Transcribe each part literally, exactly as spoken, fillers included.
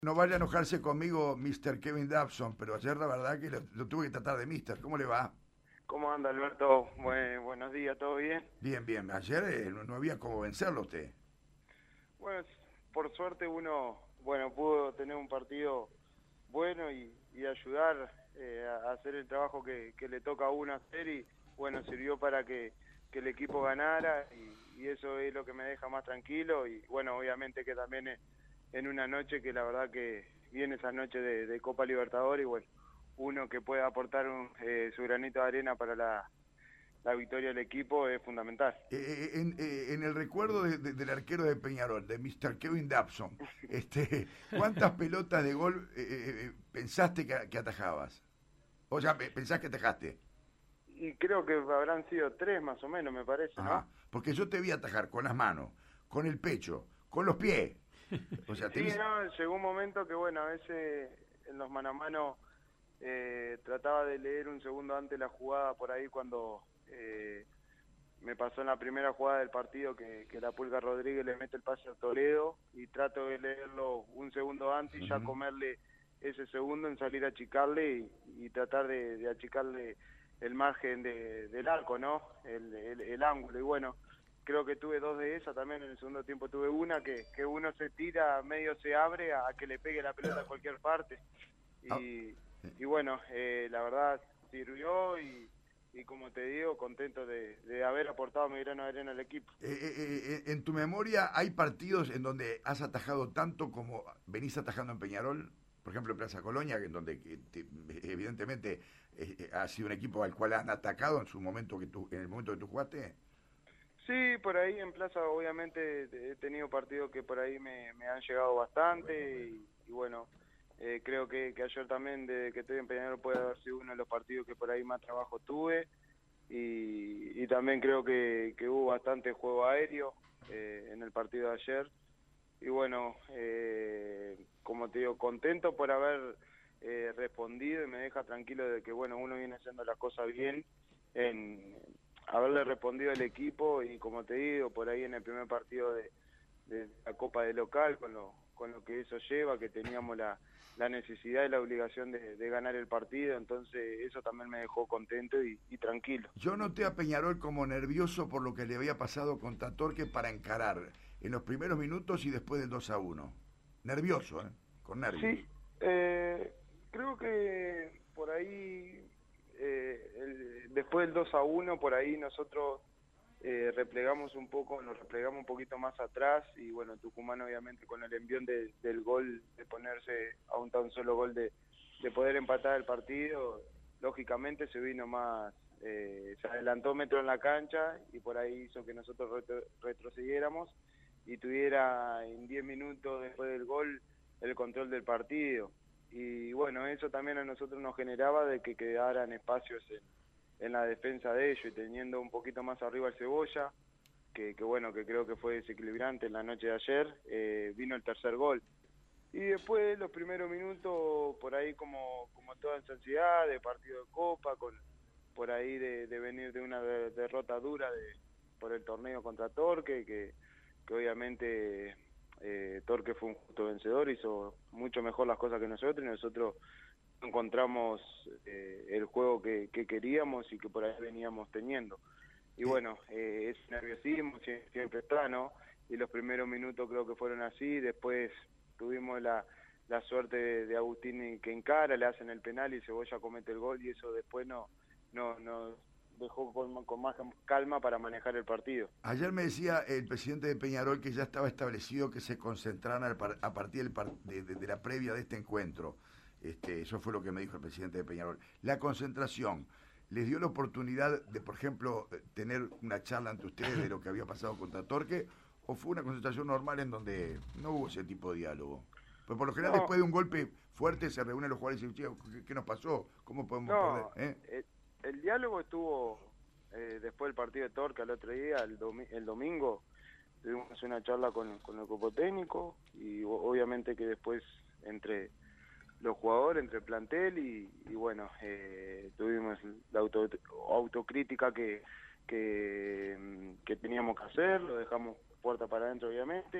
No vaya a enojarse conmigo, mister Kevin Dabson, pero ayer la verdad que lo, lo tuve que tratar de mister. ¿Cómo le va? ¿Cómo anda, Alberto? Buen- buenos días, ¿todo bien? Bien, bien. Ayer eh, no, no había cómo vencerlo usted. Bueno, por suerte uno, bueno, pudo tener un partido bueno y, y ayudar eh, a hacer el trabajo que, que le toca a uno hacer y, bueno, sirvió para que, que el equipo ganara y, y eso es lo que me deja más tranquilo y, bueno, obviamente que también es en una noche que la verdad que viene esa noche de, de Copa Libertadores y, bueno, uno que pueda aportar un, eh, su granito de arena para la la victoria del equipo es fundamental. Eh, eh, en, eh, en el recuerdo de- de- del arquero de Peñarol, de mister Kevin Dabson, este, ¿cuántas pelotas de gol eh, eh, eh, pensaste que, que atajabas? O ya pe- pensás que atajaste. Y creo que habrán sido tres más o menos, me parece, Ajá. ¿no? Porque yo te vi atajar con las manos, con el pecho, con los pies. O sea, Sí, tenés... no, llegó un momento que, bueno, a veces en los mano a mano eh, trataba de leer un segundo antes la jugada por ahí cuando eh, me pasó en la primera jugada del partido que, que la Pulga Rodríguez le mete el pase a Toledo y trato de leerlo un segundo antes y ya Ujú. comerle ese segundo en salir a achicarle y, y tratar de, de achicarle el margen de, del arco, ¿no? El, el, el ángulo. Y bueno, creo que tuve dos de esas también. En el segundo tiempo tuve una que, que uno se tira, medio se abre a, a que le pegue la pelota a cualquier parte. Ah, Y, y bueno, eh, la verdad sirvió y y como te digo, contento de, de haber aportado mi grano de arena al equipo. Eh, eh, eh, en tu memoria hay partidos en donde has atajado tanto como venís atajando en Peñarol, por ejemplo en Plaza Colonia, en donde que te- evidentemente eh, eh, ha sido un equipo al cual han atacado en su momento que tú, en el momento que tú jugaste. Sí, por ahí en Plaza obviamente he tenido partidos que por ahí me, me han llegado bastante y, y bueno, eh, creo que, que ayer también desde que estoy en Peñarol puede haber sido uno de los partidos que por ahí más trabajo tuve y, y también creo que, que hubo bastante juego aéreo eh, en el partido de ayer. Y bueno, eh, como te digo, contento por haber eh, respondido y me deja tranquilo de que, bueno, uno viene haciendo las cosas bien, en haberle respondido al equipo y como te digo, por ahí en el primer partido de, de la Copa de Local, con lo, con lo que eso lleva, que teníamos la, la necesidad y la obligación de, de ganar el partido, entonces eso también me dejó contento y, y tranquilo. Yo noté a Peñarol como nervioso por lo que le había pasado contra Torque para encarar en los primeros minutos y después del dos a uno. Nervioso, ¿eh? Con nervios. Sí, eh, creo que por ahí, eh, el- después del dos a uno, por ahí nosotros eh, replegamos un poco, nos replegamos un poquito más atrás y bueno, Tucumán obviamente con el envión de- del gol, de ponerse a un tan solo gol de, de poder empatar el partido, lógicamente se vino más, eh, se adelantó metro en la cancha y por ahí hizo que nosotros retro- retrocediéramos y tuviera en diez minutos después del gol el control del partido. Y bueno, eso también a nosotros nos generaba de que quedaran espacios en, en la defensa de ellos y teniendo un poquito más arriba el Cebolla, que, que bueno, que creo que fue desequilibrante en la noche de ayer, eh, vino el tercer gol. Y después los primeros minutos, por ahí como, como toda esa ansiedad de partido de Copa, con por ahí de, de venir de una de- derrota dura de, por el torneo contra Torque, que, que obviamente eh, Torque fue un justo vencedor, hizo mucho mejor las cosas que nosotros y nosotros encontramos eh, el juego que, que queríamos y que por ahí veníamos teniendo. Y Eh, bueno, eh, ese nerviosismo sie- siempre está, ¿no? Y los primeros minutos creo que fueron así, después tuvimos la, la suerte de, de Agustín que encara, le hacen el penal y Cebolla comete el gol y eso después no, no nos dejó con, con más calma para manejar el partido. Ayer me decía el presidente de Peñarol que ya estaba establecido que se concentraran al par- a partir del par- de, de- de la previa de este encuentro. Este, eso fue lo que me dijo el presidente de Peñarol. La concentración les dio la oportunidad de, por ejemplo, eh, tener una charla ante ustedes de lo que había pasado contra Torque, o fue una concentración normal en donde no hubo ese tipo de diálogo. Pues por lo general No, después de un golpe fuerte se reúnen los jugadores y dicen, "Che, ¿qué, qué nos pasó? ¿Cómo podemos perder?" no, ¿Eh? el, el diálogo estuvo eh, después del partido de Torque el otro día, el, domi el domingo, tuvimos una charla con, con el cuerpo técnico y o- obviamente que después entre los jugadores, entre el plantel y, y bueno, eh, tuvimos la auto, autocrítica que, que, mm, que teníamos que hacer, lo dejamos puerta para adentro obviamente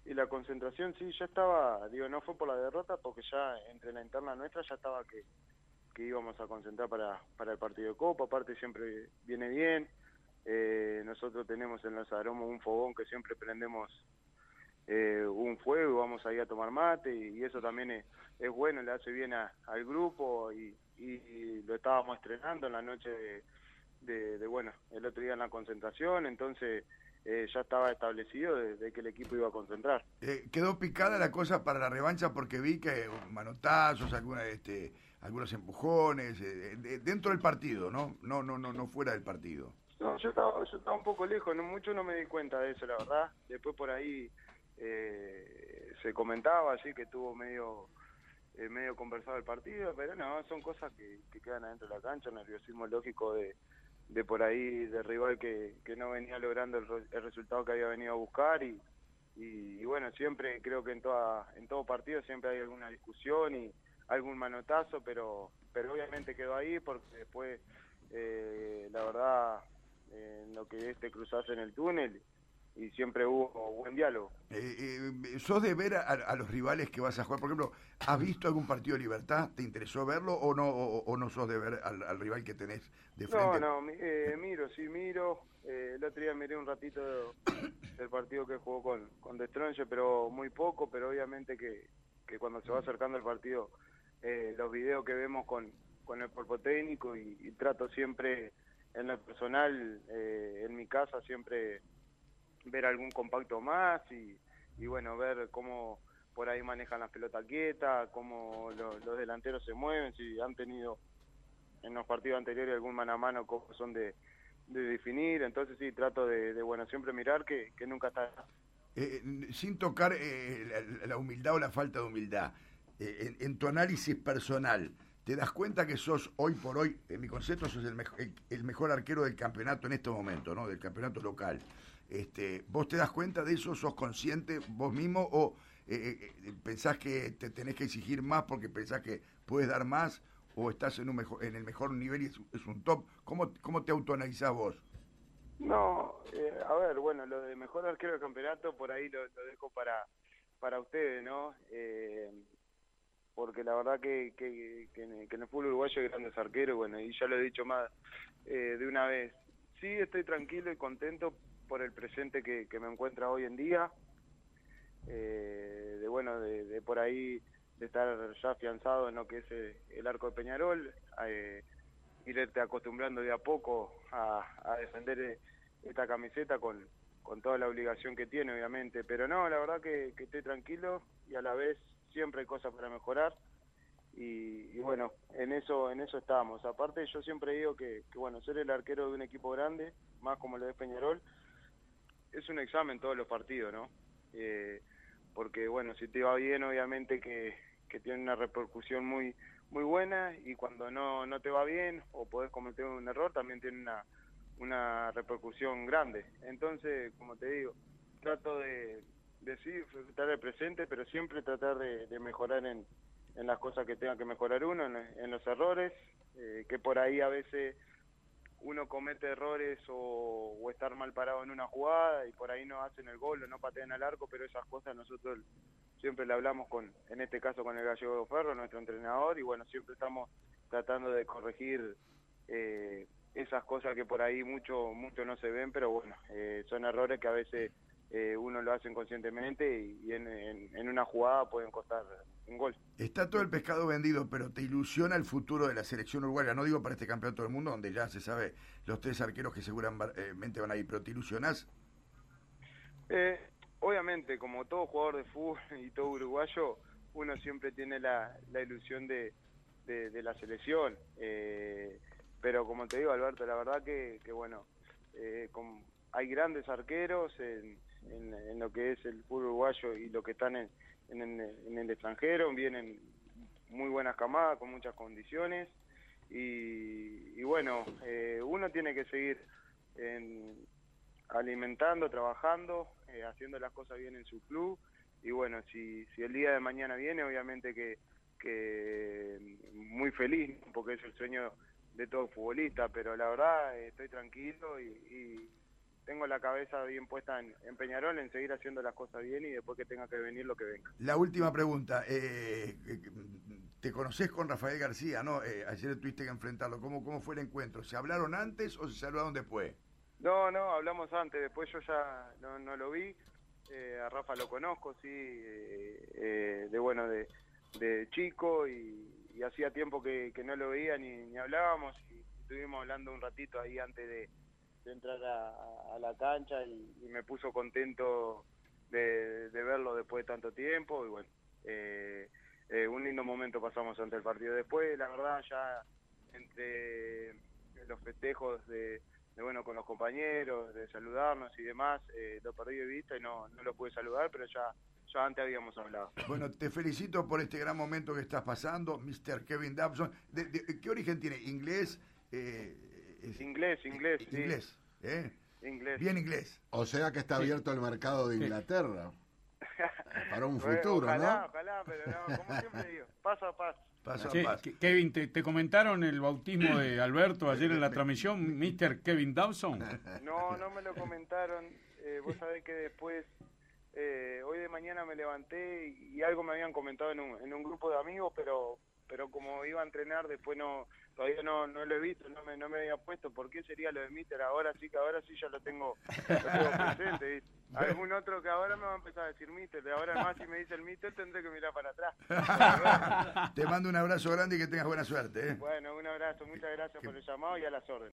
Y la concentración sí, ya estaba, digo, no fue por la derrota, porque ya entre la interna nuestra ya estaba que, que íbamos a concentrar para, para el partido de Copa, aparte siempre viene bien. Eh, nosotros tenemos en los aromos un fogón que siempre prendemos eh, un fuego y vamos ahí a tomar mate, y, y eso también es, es bueno, le hace bien a, al grupo, y, y, y lo estábamos estrenando en la noche de, de, de, bueno, el otro día en la concentración, entonces eh, ya estaba establecido de, de que el equipo iba a concentrar. Eh, quedó picada la cosa para la revancha porque vi que manotazos, alguna, este, algunos empujones, eh, de- dentro del partido, ¿no? No, no, no, no fuera del partido. No, yo estaba, yo estaba un poco lejos, no mucho no me di cuenta de eso, la verdad. Después por ahí eh, se comentaba así que tuvo medio eh, medio conversado el partido, pero no, son cosas que, que quedan adentro de la cancha, nerviosismo lógico de, de por ahí, de rival que, que no venía logrando el, el resultado que había venido a buscar, y, y, y bueno, siempre creo que en toda en todo partido siempre hay alguna discusión y algún manotazo, pero pero obviamente quedó ahí porque después, eh, la verdad, eh, en lo que es te cruzás en el túnel y siempre hubo buen diálogo. Eh, eh, ¿Sos de ver a, a los rivales que vas a jugar? Por ejemplo, ¿has visto algún partido de Libertad? ¿Te interesó verlo o no, o, o no sos de ver al, al rival que tenés de No, frente? no, mi- eh, miro, sí miro. Eh, el otro día miré un ratito del partido que jugó con, con The Stronge, pero muy poco, pero obviamente que, que cuando se va acercando el partido, eh, los videos que vemos con, con el cuerpo técnico, y, y trato siempre en lo personal, eh, en mi casa, siempre ver algún compacto más, y, y bueno, ver cómo por ahí manejan las pelotas quietas, cómo lo- los delanteros se mueven, si han tenido en los partidos anteriores algún mano a mano, cómo son de, de definir. Entonces sí, trato de, de bueno, siempre mirar que, que nunca está. Eh, sin tocar eh, la, la humildad o la falta de humildad, eh, en, en tu análisis personal, ¿te das cuenta que sos hoy por hoy, en mi concepto, sos el, mejo, el, el mejor arquero del campeonato en este momento, ¿no? Del campeonato local? Este, ¿Vos te das cuenta de eso? ¿Sos consciente vos mismo o eh, eh, pensás que te tenés que exigir más porque pensás que puedes dar más, o estás en, un mejor, en el mejor nivel y es, es un top? ¿Cómo, cómo te autoanalizás vos? No, eh, a ver, bueno, lo de mejor arquero del campeonato por ahí lo, lo dejo para para ustedes, ¿no? Eh, porque la verdad que, que, que, en, que en el fútbol uruguayo hay grandes arqueros, bueno, y ya lo he dicho más eh, de una vez. Sí, estoy tranquilo y contento por el presente que, que me encuentra hoy en día, eh, de bueno, de, de por ahí, de estar ya afianzado en lo que es el, el arco de Peñarol, eh, irte acostumbrando de a poco a, a defender esta camiseta con, con toda la obligación que tiene, obviamente. Pero no, la verdad que, que estoy tranquilo, y a la vez siempre hay cosas para mejorar. Y, y bueno, en eso en eso estamos. Aparte, yo siempre digo que, que bueno, ser el arquero de un equipo grande, más como lo es Peñarol, es un examen todos los partidos, ¿no? Eh, porque bueno, si te va bien, obviamente que, que tiene una repercusión muy muy buena, y cuando no no te va bien o podés cometer un error, también tiene una una repercusión grande. Entonces, como te digo, trato de, de sí estar de presente, pero siempre tratar de, de mejorar en, en las cosas que tenga que mejorar uno, en, en los errores, eh, que por ahí a veces uno comete errores, o, o estar mal parado en una jugada y por ahí no hacen el gol o no patean al arco, pero esas cosas nosotros siempre le hablamos con, en este caso con el Gallego Ferro, nuestro entrenador, y bueno, siempre estamos tratando de corregir eh, esas cosas que por ahí mucho mucho no se ven, pero bueno, eh, son errores que a veces eh, uno lo hace inconscientemente, y, y en, en, en una jugada pueden costar un gol. Está todo el pescado vendido, pero ¿te ilusiona el futuro de la selección uruguaya? No digo para este campeonato del mundo, donde ya se sabe los tres arqueros que seguramente van a ir, pero ¿te ilusionás? Eh, obviamente, como todo jugador de fútbol y todo uruguayo, uno siempre tiene la, la ilusión de, de, de la selección. Eh, pero como te digo, Alberto, la verdad que, que bueno, eh, con, hay grandes arqueros en, en, en lo que es el fútbol uruguayo y lo que están en, en, en el extranjero. Vienen muy buenas camadas, con muchas condiciones. Y, y bueno, eh, uno tiene que seguir en, alimentando, trabajando, eh, haciendo las cosas bien en su club. Y bueno, si, si el día de mañana viene, obviamente que, que muy feliz, porque es el sueño de todo futbolista, pero la verdad eh, estoy tranquilo y, y, tengo la cabeza bien puesta en, en Peñarol, en seguir haciendo las cosas bien y después que tenga que venir lo que venga. La última pregunta, eh, te conocés con Rafael García, ¿no? Eh, ayer tuviste que enfrentarlo, ¿Cómo, ¿cómo fue el encuentro? ¿Se hablaron antes o se saludaron después? No, no, hablamos antes, después yo ya no, no lo vi, eh, a Rafa lo conozco, sí, eh, eh, de bueno, de, de chico y, y hacía tiempo que, que no lo veía ni, ni hablábamos y estuvimos hablando un ratito ahí antes de, de entrar a, a la cancha y, y me puso contento de, de verlo después de tanto tiempo y bueno, eh, eh, un lindo momento pasamos ante el partido. Después, la verdad, ya entre los festejos de de bueno con los compañeros, de saludarnos y demás, eh, lo perdí de vista y no, no lo pude saludar, pero ya, ya antes habíamos hablado. Bueno, te felicito por este gran momento que estás pasando, mister Kevin Dobson. ¿De, de, ¿Qué origen tiene? ¿Inglés? Eh, es, inglés, inglés, eh, sí. Inglés, ¿eh? Inglés. Bien inglés. O sea que está abierto sí. el mercado de Inglaterra. Para un bueno, futuro, ojalá, ¿no? Ojalá, pero no, como siempre digo, paso a paso. Paso che, a paso. Kevin, ¿te, ¿te comentaron el bautismo de Alberto ayer en la transmisión, mister Kevin Dobson? No, no me lo comentaron. Eh, vos sabés que después, eh, hoy de mañana me levanté y, y algo me habían comentado en un, en un grupo de amigos, pero pero como iba a entrenar, después no todavía no, no lo he visto, no me, no me había puesto. ¿Por qué sería lo de mister? Ahora sí que ahora sí ya lo tengo, lo tengo presente, ¿viste? Algún otro que ahora me va a empezar a decir mister, de ahora más si me dice el mister tendré que mirar para atrás. Te mando un abrazo grande y que tengas buena suerte, ¿eh? Bueno, un abrazo, muchas gracias por el llamado y a las órdenes.